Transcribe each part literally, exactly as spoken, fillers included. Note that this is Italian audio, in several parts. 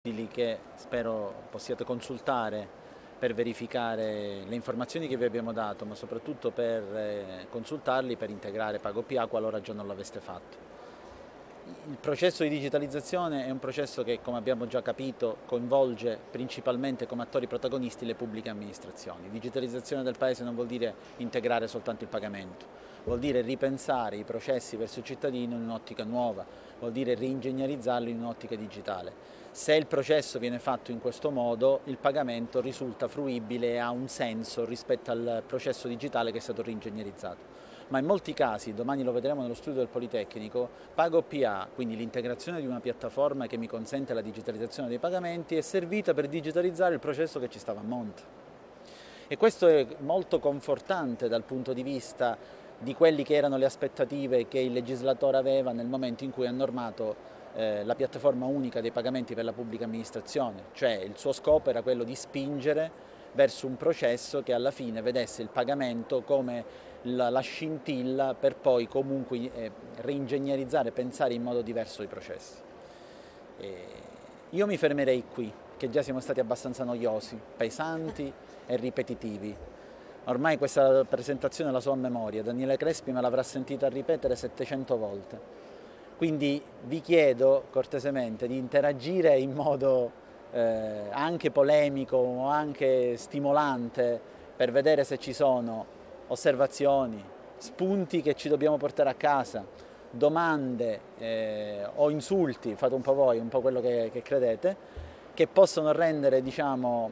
che spero possiate consultare per verificare le informazioni che vi abbiamo dato, ma soprattutto per eh, consultarli per integrare PagoPA qualora già non l'aveste fatto. Il processo di digitalizzazione è un processo che, come abbiamo già capito, coinvolge principalmente come attori protagonisti le pubbliche amministrazioni. Digitalizzazione del Paese non vuol dire integrare soltanto il pagamento, vuol dire ripensare i processi verso il cittadino in un'ottica nuova, vuol dire reingegnerizzarlo in un'ottica digitale. Se il processo viene fatto in questo modo, il pagamento risulta fruibile e ha un senso rispetto al processo digitale che è stato reingegnerizzato. Ma in molti casi, domani lo vedremo nello studio del Politecnico, PagoPA, quindi l'integrazione di una piattaforma che mi consente la digitalizzazione dei pagamenti, è servita per digitalizzare il processo che ci stava a monte. E questo è molto confortante dal punto di vista di quelle che erano le aspettative che il legislatore aveva nel momento in cui ha normato eh, la piattaforma unica dei pagamenti per la pubblica amministrazione, cioè il suo scopo era quello di spingere verso un processo che alla fine vedesse il pagamento come la, la scintilla per poi comunque eh, reingegnerizzare, pensare in modo diverso i processi. E io mi fermerei qui, che già siamo stati abbastanza noiosi, pesanti e ripetitivi. Ormai questa presentazione la so a memoria, Daniele Crespi me l'avrà sentita ripetere settecento volte. Quindi vi chiedo cortesemente di interagire in modo eh, anche polemico o anche stimolante per vedere se ci sono osservazioni, spunti che ci dobbiamo portare a casa, domande eh, o insulti, fate un po' voi, un po' quello che, che credete, che possono rendere, diciamo,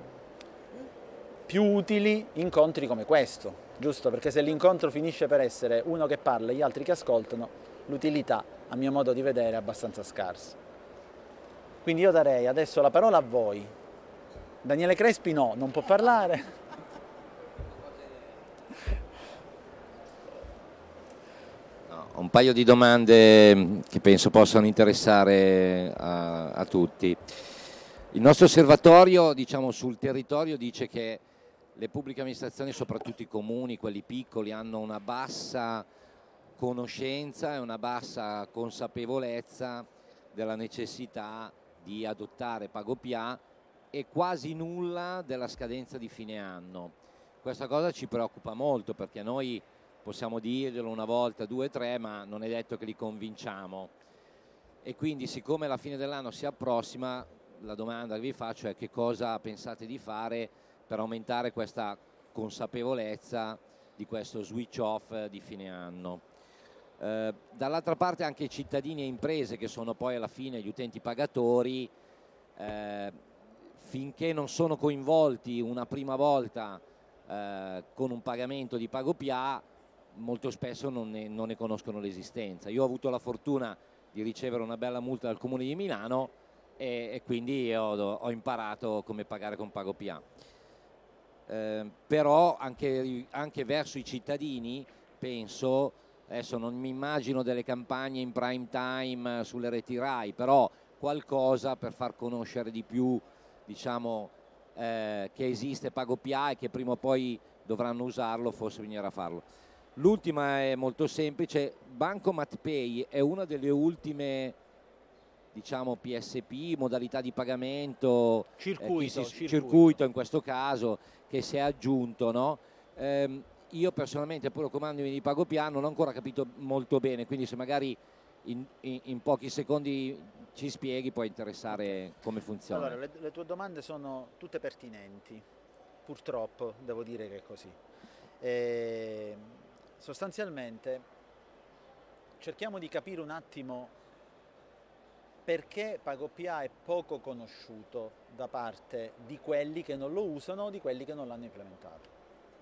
più utili incontri come questo, giusto? Perché se l'incontro finisce per essere uno che parla e gli altri che ascoltano, l'utilità, a mio modo di vedere, è abbastanza scarsa. Quindi io darei adesso la parola a voi. Daniele Crespi no, non può parlare. No, un paio di domande che penso possano interessare a, a tutti. Il nostro osservatorio, diciamo, sul territorio dice che le pubbliche amministrazioni, soprattutto i comuni, quelli piccoli, hanno una bassa conoscenza e una bassa consapevolezza della necessità di adottare PagoPA e quasi nulla della scadenza di fine anno. Questa cosa ci preoccupa molto perché noi possiamo dirglielo una volta, due, tre, ma non è detto che li convinciamo. E quindi, siccome la fine dell'anno si approssima, la domanda che vi faccio è: che cosa pensate di fare per aumentare questa consapevolezza di questo switch off di fine anno? Eh, dall'altra parte anche i cittadini e imprese, che sono poi alla fine gli utenti pagatori, eh, finché non sono coinvolti una prima volta eh, con un pagamento di PagoPA, molto spesso non ne, non ne conoscono l'esistenza. Io ho avuto la fortuna di ricevere una bella multa dal Comune di Milano e, e quindi ho, ho imparato come pagare con PagoPA. Eh, però anche, anche verso i cittadini penso, adesso non mi immagino delle campagne in prime time sulle reti Rai, però qualcosa per far conoscere di più, diciamo, eh, che esiste PagoPA e che prima o poi dovranno usarlo, forse bisognerà farlo. L'ultima è molto semplice: Bancomat Pay è una delle ultime, diciamo, P S P, modalità di pagamento, Circuito, eh, si, circuito. circuito in questo caso, che si è aggiunto, no? Ehm, io personalmente, pur comandandomi di PagoPA, non ho ancora capito molto bene, quindi se magari in, in, in pochi secondi ci spieghi, può interessare come funziona. Allora, le, le tue domande sono tutte pertinenti, purtroppo devo dire che è così. E, sostanzialmente cerchiamo di capire un attimo perché PagoPA è poco conosciuto da parte di quelli che non lo usano o di quelli che non l'hanno implementato.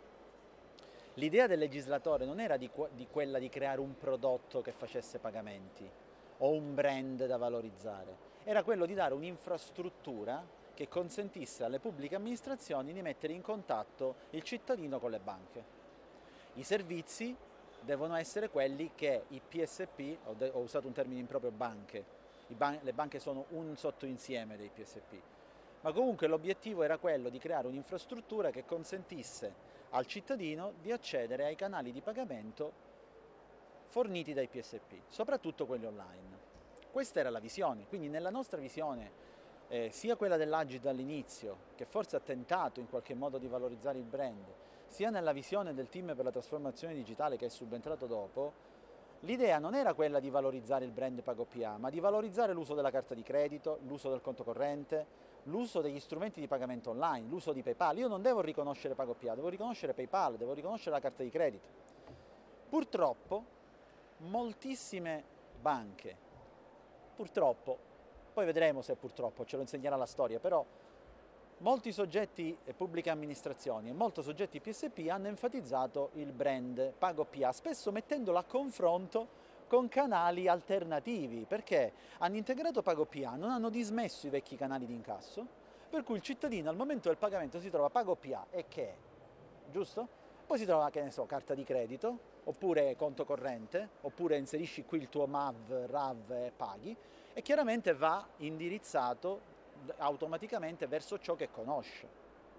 L'idea del legislatore non era di, di quella di creare un prodotto che facesse pagamenti o un brand da valorizzare, era quello di dare un'infrastruttura che consentisse alle pubbliche amministrazioni di mettere in contatto il cittadino con le banche. I servizi devono essere quelli che i P S P, ho, de- ho usato un termine improprio, banche, I ban- le banche sono un sottoinsieme dei P S P, ma comunque l'obiettivo era quello di creare un'infrastruttura che consentisse al cittadino di accedere ai canali di pagamento forniti dai P S P, soprattutto quelli online. Questa era la visione, quindi nella nostra visione eh, sia quella dell'Agid all'inizio, che forse ha tentato in qualche modo di valorizzare il brand, sia nella visione del team per la trasformazione digitale che è subentrato dopo, l'idea non era quella di valorizzare il brand PagoPA, ma di valorizzare l'uso della carta di credito, l'uso del conto corrente, l'uso degli strumenti di pagamento online, l'uso di PayPal. Io non devo riconoscere PagoPA, devo riconoscere PayPal, devo riconoscere la carta di credito. Purtroppo moltissime banche, purtroppo, poi vedremo se purtroppo, ce lo insegnerà la storia, però molti soggetti e pubbliche amministrazioni e molti soggetti P S P hanno enfatizzato il brand PagoPA, spesso mettendolo a confronto con canali alternativi, perché hanno integrato PagoPA, non hanno dismesso i vecchi canali di incasso, per cui il cittadino al momento del pagamento si trova PagoPA e che è, giusto? Poi si trova, che ne so, carta di credito, oppure conto corrente, oppure inserisci qui il tuo M A V, R A V e paghi, e chiaramente va indirizzato automaticamente verso ciò che conosce.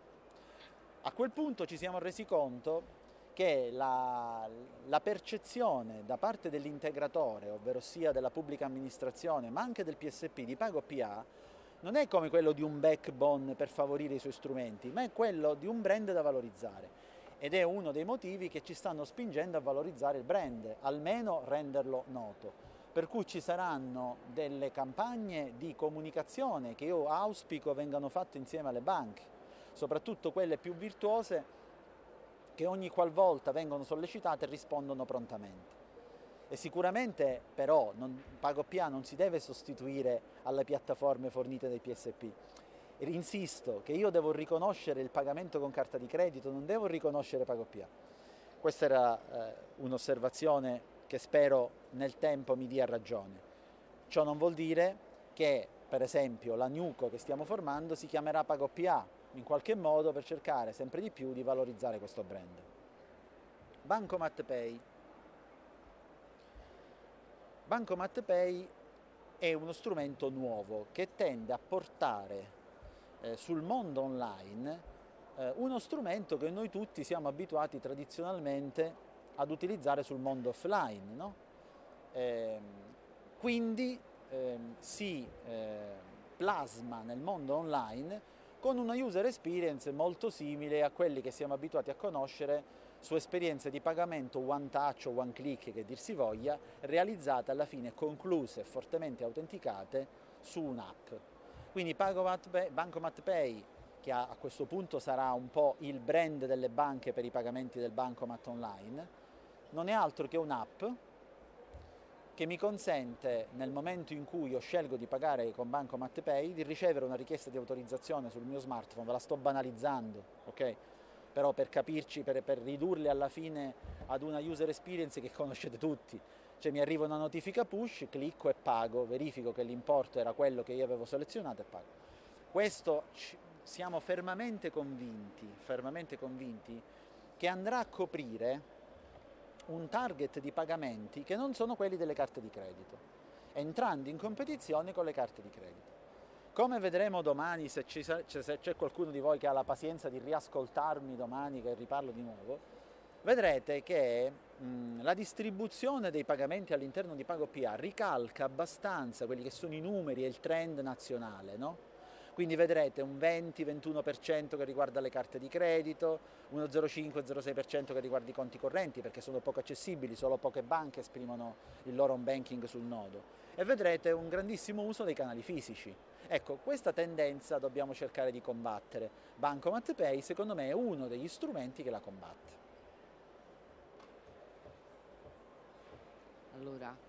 A quel punto ci siamo resi conto che la, la percezione da parte dell'integratore, ovvero sia della pubblica amministrazione, ma anche del P S P di PagoPA, non è come quello di un backbone per favorire i suoi strumenti, ma è quello di un brand da valorizzare. Ed è uno dei motivi che ci stanno spingendo a valorizzare il brand, almeno renderlo noto. Per cui ci saranno delle campagne di comunicazione che io auspico vengano fatte insieme alle banche, soprattutto quelle più virtuose, che ogni qualvolta vengono sollecitate rispondono prontamente. E sicuramente però non, PagoPA non si deve sostituire alle piattaforme fornite dai P S P. E insisto che io devo riconoscere il pagamento con carta di credito, non devo riconoscere PagoPA. Questa era eh, un'osservazione che spero nel tempo mi dia ragione. Ciò non vuol dire che, per esempio, la Nuco che stiamo formando si chiamerà PagoPA, in qualche modo per cercare sempre di più di valorizzare questo brand. Bancomat Pay. Bancomat Pay è uno strumento nuovo che tende a portare eh, sul mondo online eh, uno strumento che noi tutti siamo abituati tradizionalmente ad utilizzare sul mondo offline, no? Eh, quindi eh, si eh, plasma nel mondo online con una user experience molto simile a quelli che siamo abituati a conoscere su esperienze di pagamento one touch o one click, che dir si voglia, realizzate alla fine concluse e fortemente autenticate su un'app. Quindi Bancomat Pay, che a questo punto sarà un po' il brand delle banche per i pagamenti del bancomat online, non è altro che un'app che mi consente, nel momento in cui io scelgo di pagare con Bancomat Pay, di ricevere una richiesta di autorizzazione sul mio smartphone. Ve la sto banalizzando, ok? Però per capirci, per, per ridurli alla fine ad una user experience che conoscete tutti. Cioè mi arriva una notifica push, clicco e pago, verifico che l'importo era quello che io avevo selezionato e pago. Questo siamo fermamente convinti, fermamente convinti che andrà a coprire un target di pagamenti che non sono quelli delle carte di credito, entrando in competizione con le carte di credito. Come vedremo domani, se, ci, se c'è qualcuno di voi che ha la pazienza di riascoltarmi domani che riparlo di nuovo, vedrete che mh, la distribuzione dei pagamenti all'interno di PagoPA ricalca abbastanza quelli che sono i numeri e il trend nazionale, no? Quindi vedrete un venti ventuno per cento che riguarda le carte di credito, uno zero cinque zero sei per cento che riguarda i conti correnti, perché sono poco accessibili, solo poche banche esprimono il loro home banking sul nodo, e vedrete un grandissimo uso dei canali fisici. Ecco, questa tendenza dobbiamo cercare di combattere. Bancomat Pay secondo me è uno degli strumenti che la combatte. Allora,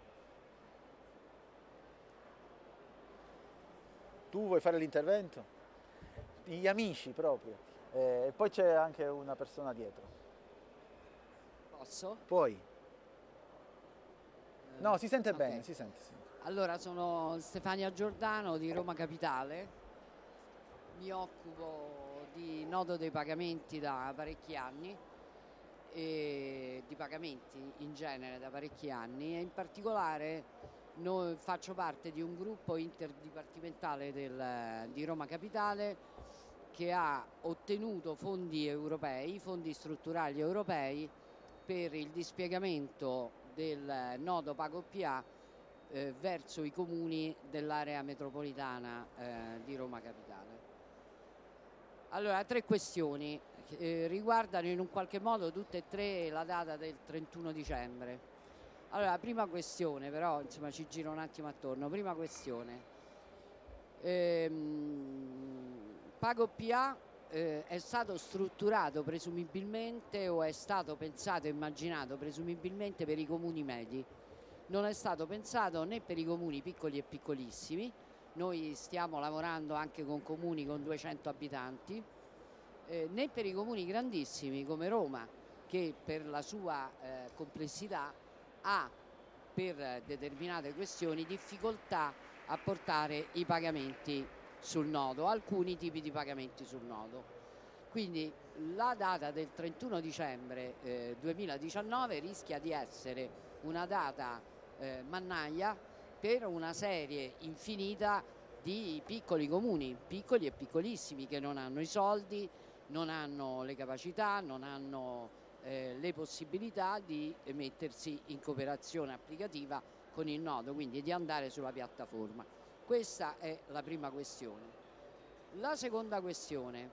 tu vuoi fare l'intervento? Gli amici proprio. E eh, poi c'è anche una persona dietro. posso? Puoi. No, si sente Okay. bene, si sente. Sì. Allora, sono Stefania Giordano di Roma Capitale, mi occupo di nodo dei pagamenti da parecchi anni e di pagamenti in genere da parecchi anni, e in particolare noi faccio parte di un gruppo interdipartimentale del, di Roma Capitale che ha ottenuto fondi europei, fondi strutturali europei per il dispiegamento del nodo PagoPA eh, verso i comuni dell'area metropolitana eh, di Roma Capitale. Allora, tre questioni eh, riguardano in un qualche modo tutte e tre la data del trentuno dicembre. Allora, la prima questione, però, insomma, ci giro un attimo attorno. Prima questione. Ehm, PagoPA eh, è stato strutturato presumibilmente o è stato pensato e immaginato presumibilmente per i comuni medi. Non è stato pensato né per i comuni piccoli e piccolissimi. Noi stiamo lavorando anche con comuni con duecento abitanti, eh, né per i comuni grandissimi come Roma, che per la sua eh, complessità ha per determinate questioni difficoltà a portare i pagamenti sul nodo, alcuni tipi di pagamenti sul nodo. Quindi la data del trentuno dicembre eh, duemiladiciannove rischia di essere una data eh, mannaia per una serie infinita di piccoli comuni, piccoli e piccolissimi, che non hanno i soldi, non hanno le capacità, non hanno Eh, le possibilità di mettersi in cooperazione applicativa con il nodo, quindi di andare sulla piattaforma. Questa è la prima questione. La seconda questione,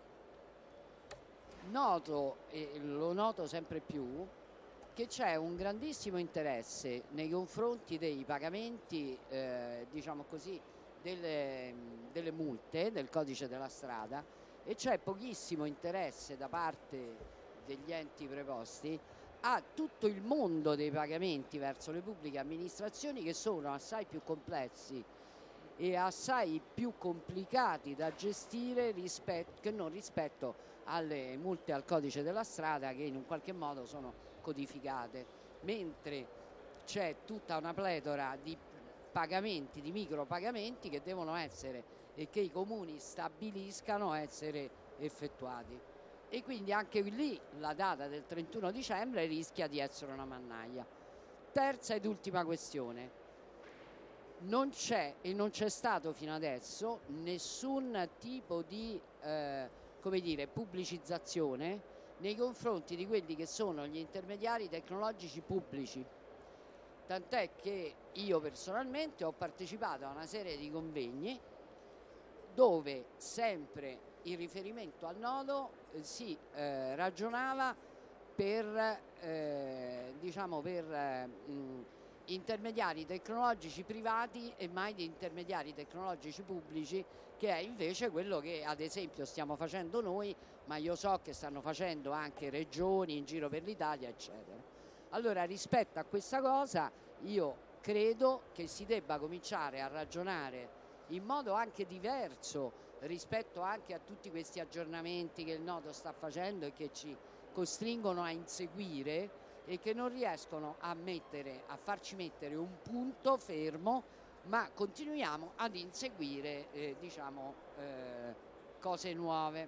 noto, e lo noto sempre più, che c'è un grandissimo interesse nei confronti dei pagamenti, eh, diciamo così, delle, delle multe del codice della strada, e c'è pochissimo interesse da parte degli enti preposti a tutto il mondo dei pagamenti verso le pubbliche amministrazioni, che sono assai più complessi e assai più complicati da gestire rispetto, che non rispetto alle multe al codice della strada, che in un qualche modo sono codificate, mentre c'è tutta una pletora di pagamenti, di micropagamenti che devono essere e che i comuni stabiliscano essere effettuati. E quindi anche lì la data del trentuno dicembre rischia di essere una mannaia. Terza ed ultima questione. Non c'è e non c'è stato fino adesso nessun tipo di eh, come dire, pubblicizzazione nei confronti di quelli che sono gli intermediari tecnologici pubblici. Tant'è che io personalmente ho partecipato a una serie di convegni dove sempre in riferimento al nodo eh, si eh, ragionava per, eh, diciamo per eh, mh, intermediari tecnologici privati e mai di intermediari tecnologici pubblici, che è invece quello che ad esempio stiamo facendo noi, ma io so che stanno facendo anche regioni in giro per l'Italia, eccetera. Allora, rispetto a questa cosa, io credo che si debba cominciare a ragionare in modo anche diverso rispetto anche a tutti questi aggiornamenti che il nodo sta facendo e che ci costringono a inseguire e che non riescono a mettere, a farci mettere un punto fermo, ma continuiamo ad inseguire eh, diciamo eh, cose nuove.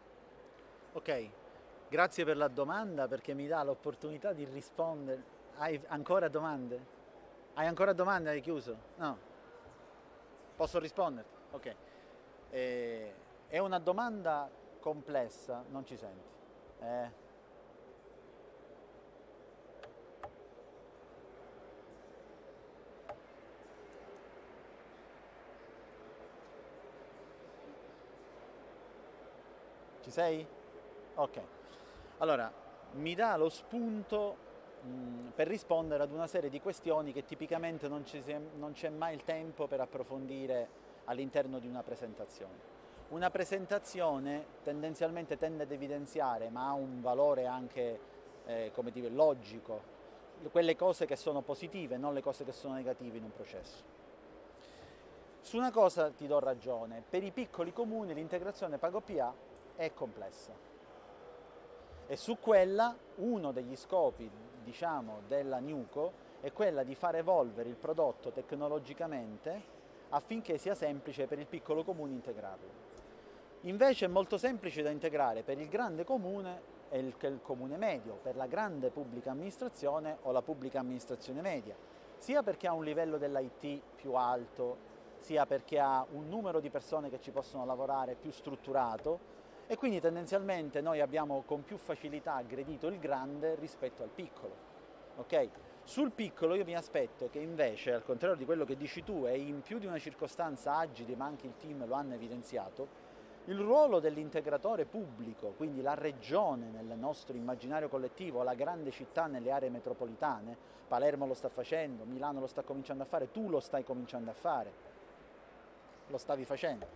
Ok, grazie per la domanda, perché mi dà l'opportunità di rispondere. Hai ancora domande? Hai ancora domande? Hai chiuso? No. Posso rispondere? Ok. Eh, è una domanda complessa, non ci senti? Eh. Ci sei? Ok. Allora, mi dà lo spunto mh, per rispondere ad una serie di questioni che tipicamente non, ci si, non c'è mai il tempo per approfondire all'interno di una presentazione. Una presentazione tendenzialmente tende ad evidenziare, ma ha un valore anche eh, come dire, logico, quelle cose che sono positive, non le cose che sono negative in un processo. Su una cosa ti do ragione: per i piccoli comuni l'integrazione PagoPA è complessa, e su quella uno degli scopi, diciamo, della Nuco è quella di far evolvere il prodotto tecnologicamente affinché sia semplice per il piccolo comune integrarlo. Invece è molto semplice da integrare per il grande comune e il, il comune medio, per la grande pubblica amministrazione o la pubblica amministrazione media, sia perché ha un livello dell'I T più alto, sia perché ha un numero di persone che ci possono lavorare più strutturato, e quindi tendenzialmente noi abbiamo con più facilità aggredito il grande rispetto al piccolo. Ok? Sul piccolo io mi aspetto che invece, al contrario di quello che dici tu, e in più di una circostanza Agidi, ma anche il team lo hanno evidenziato, il ruolo dell'integratore pubblico, quindi la regione nel nostro immaginario collettivo, la grande città nelle aree metropolitane, Palermo lo sta facendo, Milano lo sta cominciando a fare, tu lo stai cominciando a fare, lo stavi facendo,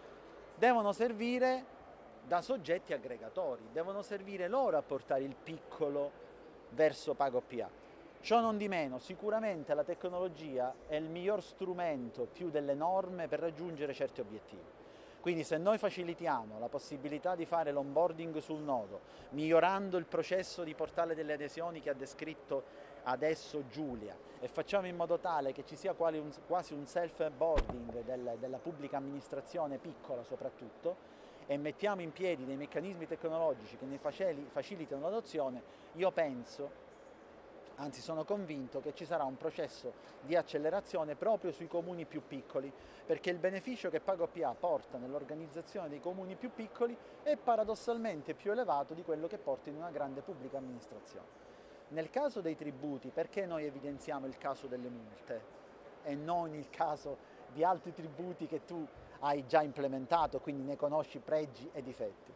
devono servire da soggetti aggregatori, devono servire loro a portare il piccolo verso PagoPA. Ciò non di meno, sicuramente la tecnologia è il miglior strumento più delle norme per raggiungere certi obiettivi. Quindi se noi facilitiamo la possibilità di fare l'onboarding sul nodo, migliorando il processo di portale delle adesioni che ha descritto adesso Giulia, e facciamo in modo tale che ci sia quasi un, quasi un self-boarding del, della pubblica amministrazione piccola soprattutto, e mettiamo in piedi dei meccanismi tecnologici che ne facilitano l'adozione, io penso, anzi sono convinto che ci sarà un processo di accelerazione proprio sui comuni più piccoli, perché il beneficio che PagoPA porta nell'organizzazione dei comuni più piccoli è paradossalmente più elevato di quello che porta in una grande pubblica amministrazione. Nel caso dei tributi, perché noi evidenziamo il caso delle multe e non il caso di altri tributi che tu hai già implementato, quindi ne conosci pregi e difetti?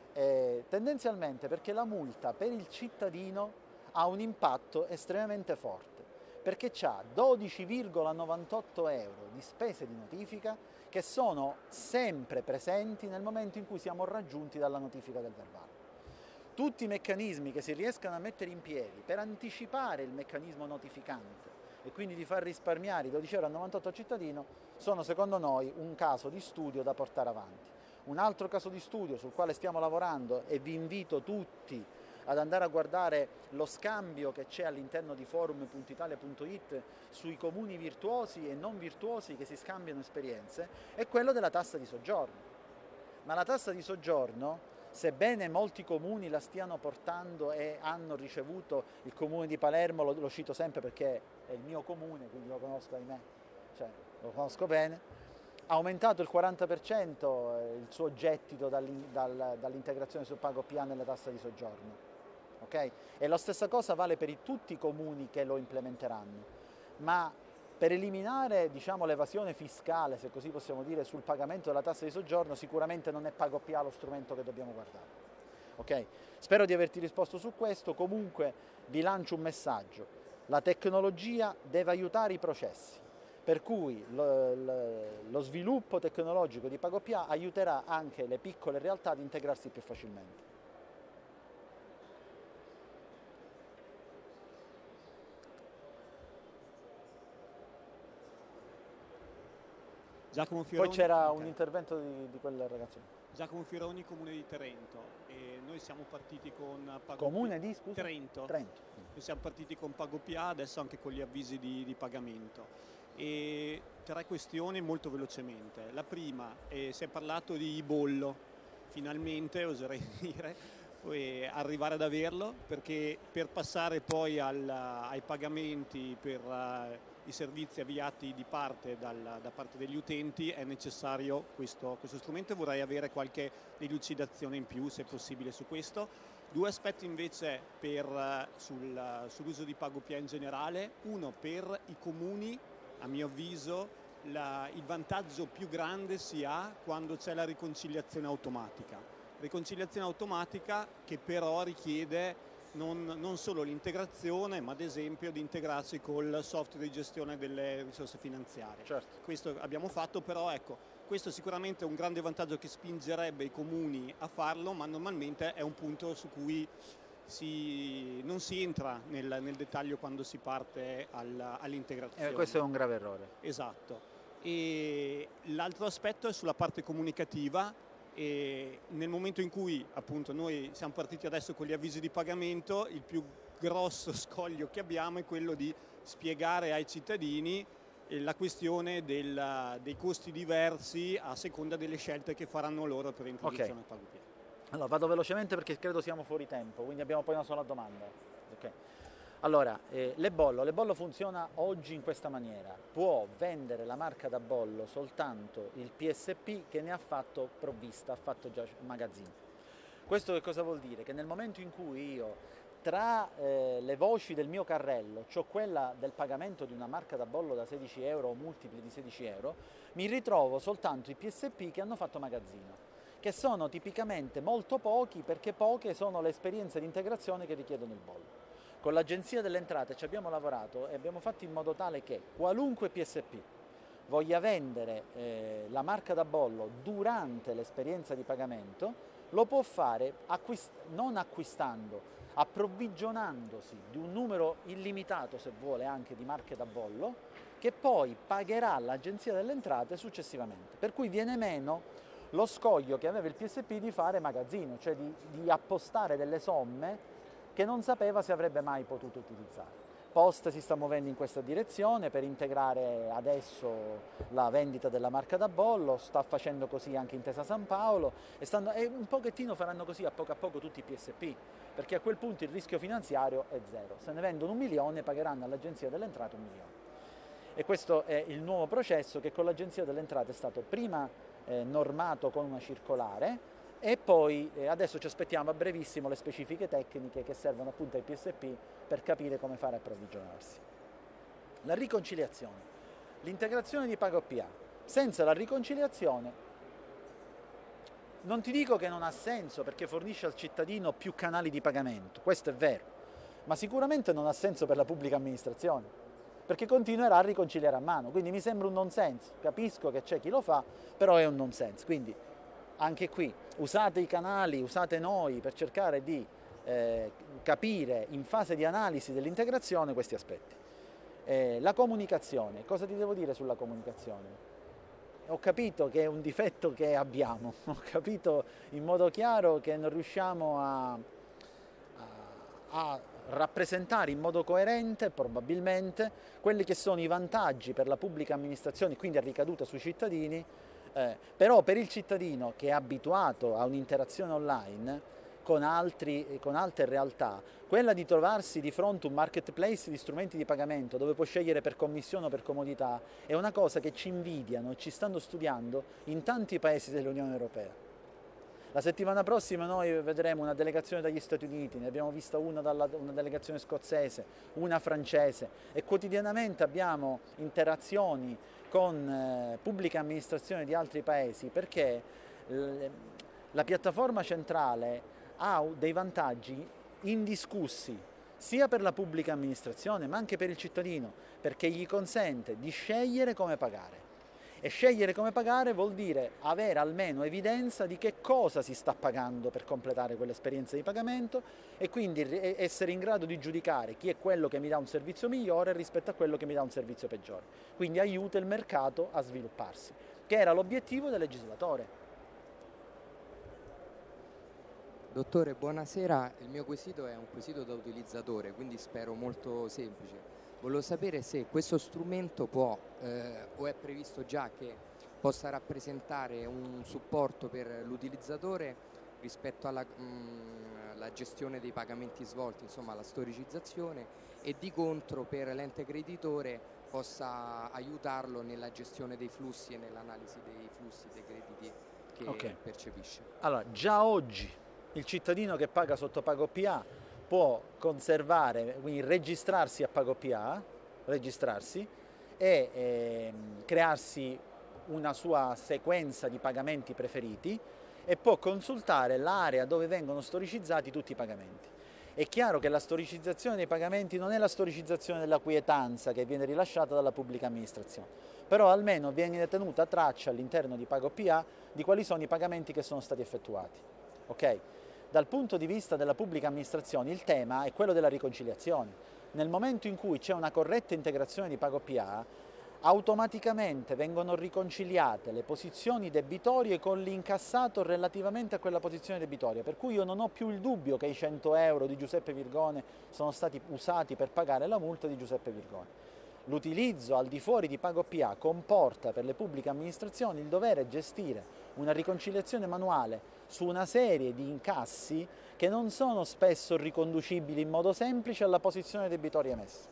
Eh, tendenzialmente perché la multa per il cittadino ha un impatto estremamente forte, perché c'ha dodici virgola novantotto euro di spese di notifica che sono sempre presenti nel momento in cui siamo raggiunti dalla notifica del verbale. Tutti i meccanismi che si riescano a mettere in piedi per anticipare il meccanismo notificante e quindi di far risparmiare i dodici virgola novantotto euro al cittadino sono secondo noi un caso di studio da portare avanti. Un altro caso di studio sul quale stiamo lavorando, e vi invito tutti ad andare a guardare lo scambio che c'è all'interno di forum punto italia punto it sui comuni virtuosi e non virtuosi che si scambiano esperienze, è quello della tassa di soggiorno. Ma la tassa di soggiorno, sebbene molti comuni la stiano portando e hanno ricevuto, il comune di Palermo, lo, lo cito sempre perché è il mio comune, quindi lo conosco, ahimè, cioè lo conosco bene, ha aumentato il quaranta per cento il suo gettito dall'integrazione su PagoPA nella tassa di soggiorno. Okay? E la stessa cosa vale per tutti i comuni che lo implementeranno, ma per eliminare, diciamo, l'evasione fiscale, se così possiamo dire, sul pagamento della tassa di soggiorno, sicuramente non è PagoPA lo strumento che dobbiamo guardare. Okay? Spero di averti risposto su questo. Comunque vi lancio un messaggio: la tecnologia deve aiutare i processi, per cui lo, lo, lo sviluppo tecnologico di PagoPA aiuterà anche le piccole realtà ad integrarsi più facilmente. Giacomo Fioroni, Poi c'era okay. un intervento di, di quel ragazzo. Giacomo Fioroni, Comune di Trento, e noi siamo partiti con PagoPA. Comune di, scusa? Trento. Trento. Noi siamo partiti con PagoPA, adesso anche con gli avvisi di, di pagamento. E tre questioni molto velocemente. La prima, eh, si è parlato di bollo, finalmente oserei dire, poi arrivare ad averlo, perché per passare poi al, ai pagamenti per uh, i servizi avviati di parte dal, da parte degli utenti è necessario questo, questo strumento, e vorrei avere qualche elucidazione in più se possibile su questo. Due aspetti invece per, uh, sul, uh, sull'uso di PagoPA in generale. Uno, per i comuni, a mio avviso, la, il vantaggio più grande si ha quando c'è la riconciliazione automatica. Riconciliazione automatica che però richiede non, non solo l'integrazione, ma ad esempio di integrarsi col software di gestione delle risorse finanziarie. Certo. Questo abbiamo fatto, però ecco, questo sicuramente è un grande vantaggio che spingerebbe i comuni a farlo, ma normalmente è un punto su cui si, non si entra nel, nel dettaglio quando si parte al, all'integrazione. Eh, questo è un grave errore. Esatto. E l'altro aspetto è sulla parte comunicativa. E nel momento in cui appunto noi siamo partiti adesso con gli avvisi di pagamento, il più grosso scoglio che abbiamo è quello di spiegare ai cittadini la questione del, dei costi diversi a seconda delle scelte che faranno loro per l'introduzione okay. PagoPA. Allora vado velocemente perché credo siamo fuori tempo, quindi abbiamo poi una sola domanda. Okay. Allora, eh, le bollo, le bollo funziona oggi in questa maniera: può vendere la marca da bollo soltanto il P S P che ne ha fatto provvista, ha fatto già magazzino. Questo che cosa vuol dire? Che nel momento in cui io tra eh, le voci del mio carrello, cioè quella del pagamento di una marca da bollo da sedici euro o multipli di sedici euro, mi ritrovo soltanto i P S P che hanno fatto magazzino, che sono tipicamente molto pochi, perché poche sono le esperienze di integrazione che richiedono il bollo. Con l'Agenzia delle Entrate ci abbiamo lavorato e abbiamo fatto in modo tale che qualunque P S P voglia vendere eh, la marca da bollo durante l'esperienza di pagamento lo può fare acquist- non acquistando, approvvigionandosi di un numero illimitato, se vuole, anche di marche da bollo, che poi pagherà l'Agenzia delle Entrate successivamente. Per cui viene meno lo scoglio che aveva il P S P di fare magazzino, cioè di, di appostare delle somme che non sapeva se avrebbe mai potuto utilizzare. Post si sta muovendo in questa direzione per integrare adesso la vendita della marca da bollo, sta facendo così anche Intesa San Paolo e, stanno, e un pochettino faranno così a poco a poco tutti i P S P, perché a quel punto il rischio finanziario è zero. Se ne vendono un milione pagheranno all'Agenzia delle Entrate un milione. E questo è il nuovo processo che con l'Agenzia delle Entrate è stato prima eh, normato con una circolare, e poi eh, adesso ci aspettiamo a brevissimo le specifiche tecniche che servono appunto ai P S P per capire come fare a approvvigionarsi. La riconciliazione, l'integrazione di PagoPA. Senza la riconciliazione non ti dico che non ha senso, perché fornisce al cittadino più canali di pagamento, questo è vero, ma sicuramente non ha senso per la pubblica amministrazione, perché continuerà a riconciliare a mano, quindi mi sembra un non senso. Capisco che c'è chi lo fa, però è un non senso. Quindi anche qui usate i canali, usate noi per cercare di eh, capire in fase di analisi dell'integrazione questi aspetti. Eh, la comunicazione, cosa ti devo dire sulla comunicazione? Ho capito che è un difetto che abbiamo, ho capito in modo chiaro che non riusciamo a, a, a rappresentare in modo coerente probabilmente quelli che sono i vantaggi per la pubblica amministrazione, quindi a ricaduta sui cittadini. Eh, però per il cittadino che è abituato a un'interazione online con, altri, con altre realtà, quella di trovarsi di fronte a un marketplace di strumenti di pagamento dove può scegliere per commissione o per comodità è una cosa che ci invidiano e ci stanno studiando in tanti paesi dell'Unione Europea. La settimana prossima noi vedremo una delegazione dagli Stati Uniti, ne abbiamo vista una dalla una delegazione scozzese, una francese, e quotidianamente abbiamo interazioni con eh, pubbliche amministrazioni di altri paesi, perché eh, la piattaforma centrale ha dei vantaggi indiscussi sia per la pubblica amministrazione ma anche per il cittadino, perché gli consente di scegliere come pagare. E scegliere come pagare vuol dire avere almeno evidenza di che cosa si sta pagando per completare quell'esperienza di pagamento, e quindi essere in grado di giudicare chi è quello che mi dà un servizio migliore rispetto a quello che mi dà un servizio peggiore. Quindi aiuta il mercato a svilupparsi, che era l'obiettivo del legislatore. Dottore, buonasera. Il mio quesito è un quesito da utilizzatore, quindi spero molto semplice. Volevo sapere se questo strumento può eh, o è previsto già che possa rappresentare un supporto per l'utilizzatore rispetto alla, mh, alla gestione dei pagamenti svolti, insomma la storicizzazione, e di contro per l'ente creditore possa aiutarlo nella gestione dei flussi e nell'analisi dei flussi dei crediti che okay. percepisce. Allora, già oggi il cittadino che paga sotto PagoPA può conservare, quindi registrarsi a PagoPA, registrarsi e eh, crearsi una sua sequenza di pagamenti preferiti e può consultare l'area dove vengono storicizzati tutti i pagamenti. È chiaro che la storicizzazione dei pagamenti non è la storicizzazione della quietanza che viene rilasciata dalla pubblica amministrazione, però almeno viene tenuta traccia all'interno di PagoPA di quali sono i pagamenti che sono stati effettuati. Ok? Dal punto di vista della pubblica amministrazione il tema è quello della riconciliazione. Nel momento in cui c'è una corretta integrazione di PagoPA, automaticamente vengono riconciliate le posizioni debitorie con l'incassato relativamente a quella posizione debitoria, per cui io non ho più il dubbio che i cento euro di Giuseppe Virgone sono stati usati per pagare la multa di Giuseppe Virgone. L'utilizzo al di fuori di PagoPA comporta per le pubbliche amministrazioni il dovere gestire una riconciliazione manuale su una serie di incassi che non sono spesso riconducibili in modo semplice alla posizione debitoria emessa.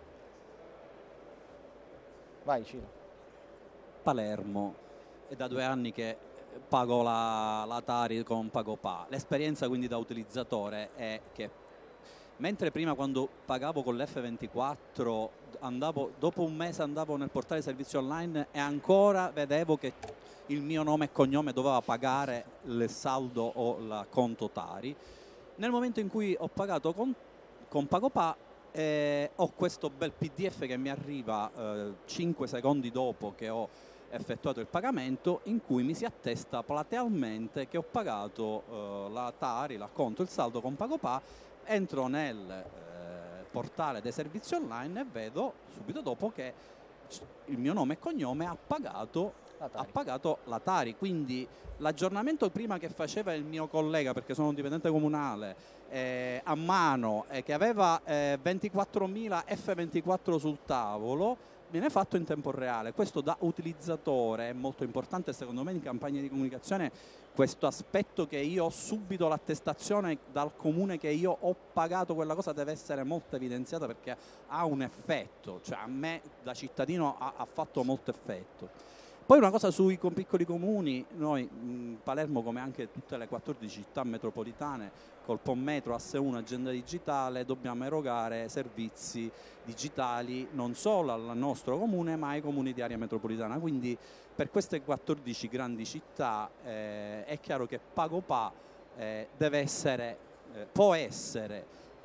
Vai Ciro. Palermo, è da due anni che pago la, la Tari con PagoPA. L'esperienza quindi da utilizzatore è che Mentre prima, quando pagavo con l'F ventiquattro, andavo, dopo un mese andavo nel portale servizi online e ancora vedevo che il mio nome e cognome doveva pagare il saldo o la conto Tari. Nel momento in cui ho pagato con, con PagoPA, eh, ho questo bel P D F che mi arriva eh, cinque secondi dopo che ho effettuato il pagamento, in cui mi si attesta platealmente che ho pagato eh, la Tari, l'acconto, il saldo con PagoPA. Entro nel eh, portale dei servizi online e vedo subito dopo che il mio nome e cognome ha pagato la Tari, ha pagato la Tari. Quindi l'aggiornamento prima che faceva il mio collega, perché sono un dipendente comunale, eh, a mano, e eh, che aveva eh, ventiquattromila F ventiquattro sul tavolo, viene fatto in tempo reale. Questo da utilizzatore è molto importante, secondo me in campagne di comunicazione questo aspetto, che io ho subito l'attestazione dal comune che io ho pagato quella cosa, deve essere molto evidenziata, perché ha un effetto, cioè a me da cittadino ha, ha fatto molto effetto. Poi una cosa sui piccoli comuni: noi mh, Palermo, come anche tutte le quattordici città metropolitane, col Pommetro, Asse uno, Agenda Digitale, dobbiamo erogare servizi digitali non solo al nostro comune ma ai comuni di area metropolitana. Quindi per queste quattordici grandi città eh, è chiaro che PagoPA eh, deve essere, eh, può essere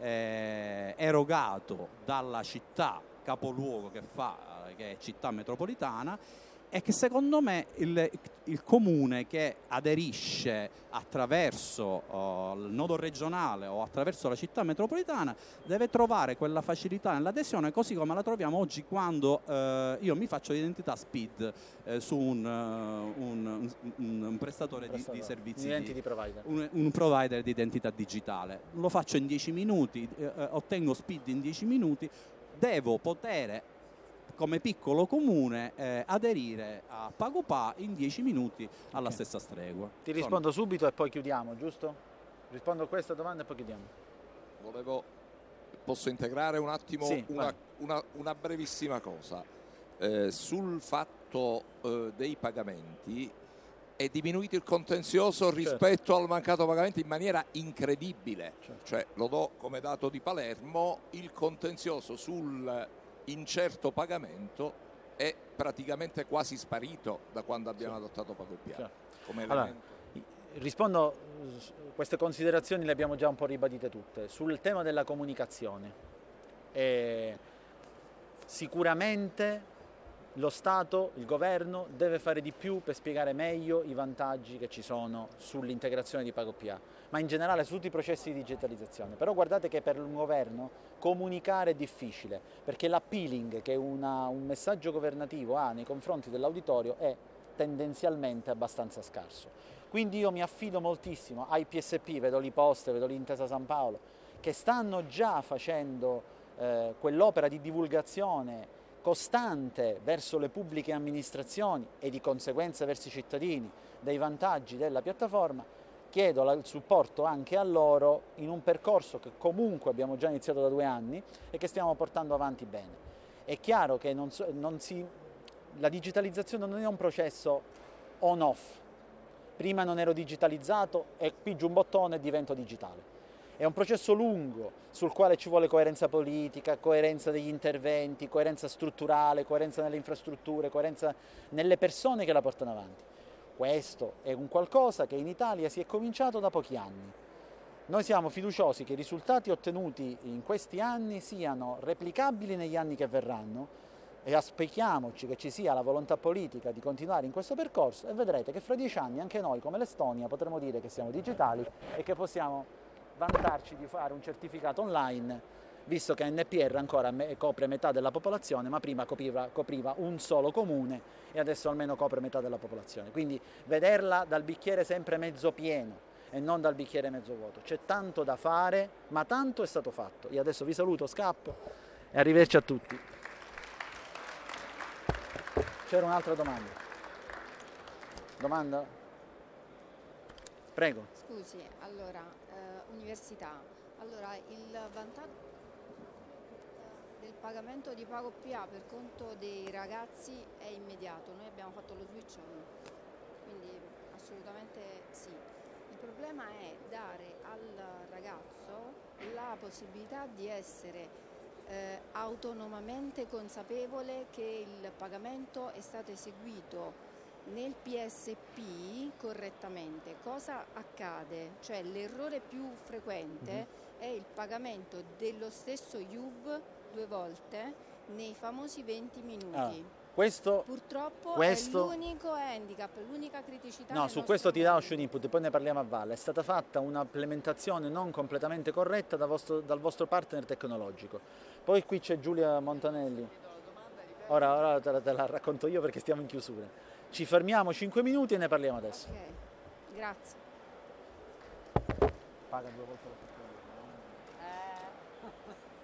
eh, erogato dalla città capoluogo che fa, che è città metropolitana, e che secondo me il, il comune che aderisce attraverso uh, il nodo regionale o attraverso la città metropolitana deve trovare quella facilità nell'adesione, così come la troviamo oggi quando uh, io mi faccio l'identità SPID uh, su un, uh, un, un, un prestatore di, di servizi, un, di provider. Un, un provider di identità digitale. Lo faccio in dieci minuti, uh, ottengo SPID in dieci minuti, devo poter, come piccolo comune, eh, aderire a PagoPA in dieci minuti alla okay. stessa stregua. Ti rispondo Sono... subito e poi chiudiamo, giusto? Rispondo a questa domanda e poi chiudiamo. Volevo, posso integrare un attimo sì, una, una, una brevissima cosa. Eh, sul fatto eh, dei pagamenti è diminuito il contenzioso rispetto certo. al mancato pagamento in maniera incredibile. Certo. Cioè, lo do come dato di Palermo, il contenzioso sul incerto pagamento è praticamente quasi sparito da quando abbiamo sì. adottato PagoPA. Come allora, rispondo, queste considerazioni le abbiamo già un po' ribadite tutte. Sul tema della comunicazione, eh, sicuramente lo Stato, il governo, deve fare di più per spiegare meglio i vantaggi che ci sono sull'integrazione di PagoPA, ma in generale su tutti i processi di digitalizzazione. Però guardate che per un governo comunicare è difficile, perché l'appealing che una, un messaggio governativo ha nei confronti dell'auditorio è tendenzialmente abbastanza scarso. Quindi io mi affido moltissimo ai P S P, vedo l'Iposte, vedo l'Intesa San Paolo, che stanno già facendo eh, quell'opera di divulgazione costante verso le pubbliche amministrazioni e di conseguenza verso i cittadini dei vantaggi della piattaforma. Chiedo il supporto anche a loro in un percorso che comunque abbiamo già iniziato da due anni e che stiamo portando avanti bene. È chiaro che non so, non si, la digitalizzazione non è un processo on-off. Prima non ero digitalizzato e pigio un bottone e divento digitale. È un processo lungo sul quale ci vuole coerenza politica, coerenza degli interventi, coerenza strutturale, coerenza nelle infrastrutture, coerenza nelle persone che la portano avanti. Questo è un qualcosa che in Italia si è cominciato da pochi anni. Noi siamo fiduciosi che i risultati ottenuti in questi anni siano replicabili negli anni che verranno e auspichiamoci che ci sia la volontà politica di continuare in questo percorso e vedrete che fra dieci anni anche noi come l'Estonia potremo dire che siamo digitali e che possiamo vantarci di fare un certificato online, visto che N P R ancora copre metà della popolazione, ma prima copriva, copriva un solo comune e adesso almeno copre metà della popolazione. Quindi vederla dal bicchiere sempre mezzo pieno e non dal bicchiere mezzo vuoto. C'è tanto da fare, ma tanto è stato fatto. Io adesso vi saluto, scappo e arrivederci a tutti. C'era un'altra domanda. Domanda? Prego. Scusi, allora, eh, università, allora il vantaggio del pagamento di PagoPA per conto dei ragazzi è immediato, noi abbiamo fatto lo switch on, quindi assolutamente sì. Il problema è dare al ragazzo la possibilità di essere eh, autonomamente consapevole che il pagamento è stato eseguito nel P S P correttamente. Cosa accade? Cioè l'errore più frequente mm-hmm. è il pagamento dello stesso I U V due volte nei famosi venti minuti. Ah. Questo, Purtroppo questo, è l'unico handicap, l'unica criticità. No, su questo ti darò un input, poi ne parliamo a valle. È stata fatta una implementazione non completamente corretta da vostro, dal vostro partner tecnologico. Poi qui c'è Giulia Montanelli. Ora, ora te, la, te la racconto io perché stiamo in chiusura. Ci fermiamo cinque minuti e ne parliamo adesso. Ok, grazie. Paga due volte la fattura. Eh.